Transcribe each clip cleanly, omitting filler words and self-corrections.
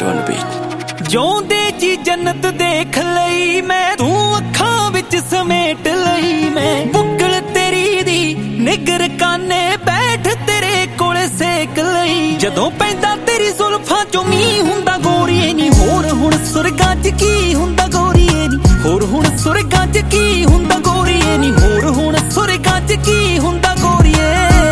Put on the beat. ਜਿਉਂਦੇ ਜੀ ਜੰਨਤ ਦੇਖ ਲਈ ਮੈਂ, ਤੂੰ ਅੱਖਾਂ ਵਿੱਚ ਸਮੇਟ ਲਈ ਮੈਂ। ਬੁੱਕਲ ਤੇਰੀ ਦੀ ਨਿਗਰ ਕਾਨੇ ਬੈਠ ਤੇਰੇ ਕੋਲ ਸੇਕ ਲਈ। ਜਦੋਂ ਪੈਂਦਾ ਤੇਰੀ ਜ਼ੁਲਫਾਂ ਚੋਂ ਮੀਂਹ ਹੁੰਦਾ ਗੋਰੀਏ ਨੀ, ਹੋਰ ਹੁਣ ਸੁਰਗਾਂ 'ਚ ਕੀ ਹੁੰਦਾ ਗੋਰੀਏ ਨੀ, ਹੋਰ ਹੁਣ ਸੁਰਗਾਂ 'ਚ ਕੀ ਹੁੰਦਾ ਗੋਰੀਏ ਨੀ, ਹੋਰ ਹੁਣ ਸੁਰਗਾਂ 'ਚ ਕੀ ਹੁੰਦਾ ਗੋਰੀਏ।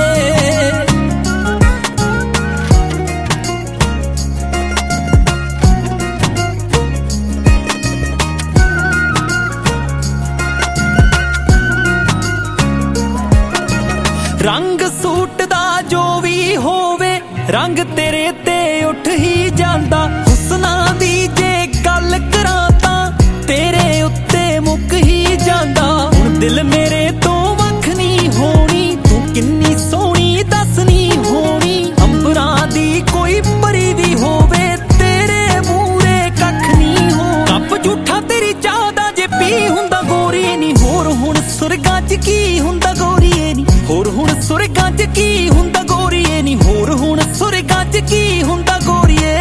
ਰੰਗ ਸੂਟ ਦਾ ਜੋ ਵੀ ਹੋਵੇ, ਰੰਗ ਤੇਰੇ ਤੇ ਉੱਠ ਹੀ ਜਾਂਦਾ। ਹੁਸਨਾਂ ਦੀ ਜੇ ਗੱਲ ਕਰਾਂ ਤਾਂ ਤੇਰੇ ਉੱਤੇ ਮੁੱਕ ਹੀ ਜਾਂਦਾ। ਹੁਣ ਦਿਲ ਮੇਰੇ ਤੋਂ ਵੱਖ ਨਹੀਂ ਹੋਣੀ, ਤੂੰ ਕਿੰਨੀ ਸੋਹਣੀ ਦੱਸ ਨਹੀਂ ਹੋਣੀ। ਅੰਬਰਾਂ ਦੀ ਕੋਈ ਪਰੀ ਵੀ ਹੋਵੇ, ਤੇਰੇ ਮੂਹਰੇ ਕੱਖ ਨਹੀਂ ਹੋ। ਕੱਪ ਝੂਠਾ ਤੇਰੀ ਚਾਹ ਦਾ ਜੇ ਪੀ ਹੁੰਦਾ ਗੋਰੀਏ ਨੀ, ਹੋਰ ਹੁਣ ਸੁਰਗਾਂ 'ਚ ਕੀ ਹੁੰਦਾ ਗੋਰੀਏ ਨੀ, ਹੋਰ ਹੁਣ ਸੁਰਗਾਂ 'ਚ ਕੀ ਹੁੰਦਾ ਗੋਰੀਏ ਨੀ, ਹੋਰ ਹੁਣ ਸੁਰਗਾਂ 'ਚ ਕੀ ਹੁੰਦਾ ਗੋਰੀਏ।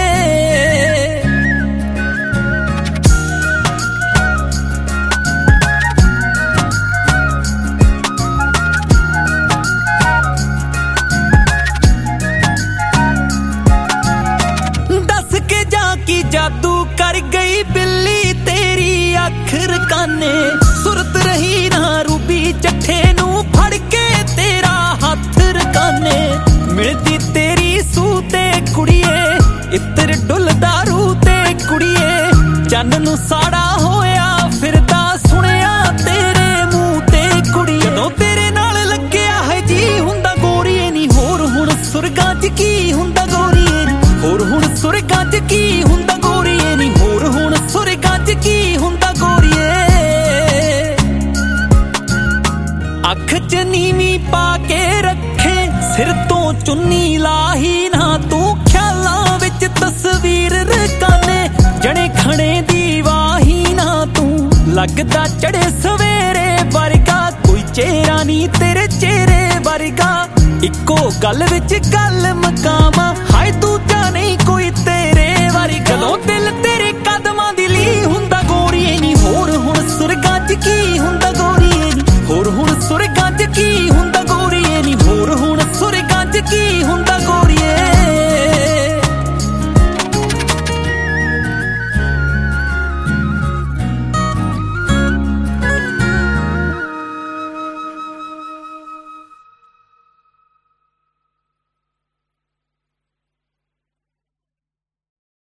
ਦੱਸ ਕੇ ਜਾ ਕੀ ਜਾਦੂ ਕਰ ਗਈ ਬਿੱਲੀ ਤੇਰੀ ਅੱਖ ਰਕਾਨੇ। ਸੁਰਤ ਰਹੀ ਨਾ ਰੂਬੀ ਚੱਠੇ ਨੂੰ ਫੜ ਕੇ ਤੇਰਾ ਹੱਥ ਰਕਾਨੇ। ਮਿਲਦੀ ਤੇਰੀ ਸੂਹ ਤੇ ਕੁੜੀਏ, ਇੱਤਰ ਡੁੱਲਦਾ ਰੂਹ ਤੇ ਕੁੜੀਏ। ਚੰਨ ਨੂੰ ਸਾੜਾ ਹੋਇਆ ਫਿਰਦਾ ਸੁਣਿਆ ਤੇਰੇ ਮੂੰਹ ਤੇ ਕੁੜੀਏ। ਜਦੋਂ ਤੇਰੇ ਨਾਲ ਲੱਗਿਆ ਹੈ ਜੀ ਹੁੰਦਾ ਗੋਰੀਏ ਨੀ, ਹੋਰ ਹੁਣ ਸੁਰਗਾਂ 'ਚ ਕੀ ਹੁੰਦਾ ਗੋਰੀਏ ਨੀ, ਹੋਰ ਹੁਣ ਸੁਰਗਾਂ 'ਚ ਕੀ ਹੁੰਦਾ ਗੋਰੀਏ ਨੀ, ਹੋਰ ਹੁਣ ਸੁਰਗਾਂ 'ਚ ਕੀ ਹੁੰਦਾ ਗੋਰੀਏ। ਅੱਖ 'ਚ ਨੀਵੀਂ ਪਾ ਕੇ ਰੱਖੇ, ਸਿਰ ਤੋਂ ਚੁੰਨੀ ਲਾਹੀ ਨਾ ਤੂੰ। ਖਿਆਲਾਂ ਵਿੱਚ ਤਸਵੀਰ ਰਕਾਨੇ, ਜਣੇ ਖਣੇ ਦੀ ਵਾਹੀ ਨਾ ਤੂੰ। ਲੱਗਦਾ ਚੜੇ ਸਵੇਰੇ ਵਰਗਾ, ਕੋਈ ਚਿਹਰਾ ਨਹੀਂ ਤੇਰੇ ਚਿਹਰੇ ਵਰਗਾ। ਇੱਕੋ ਗੱਲ ਵਿੱਚ ਗੱਲ ਮਕਾਵਾਂ, ਹਾਏ ਦੂਜਾ ਨਹੀਂ ਕੋਈ ਤੇਰੇ ਵਰਗਾ। ਜਦੋਂ ਦਿਲ ਤੇਰੇ ਕਦਮਾਂ ਦੀ ਲੀ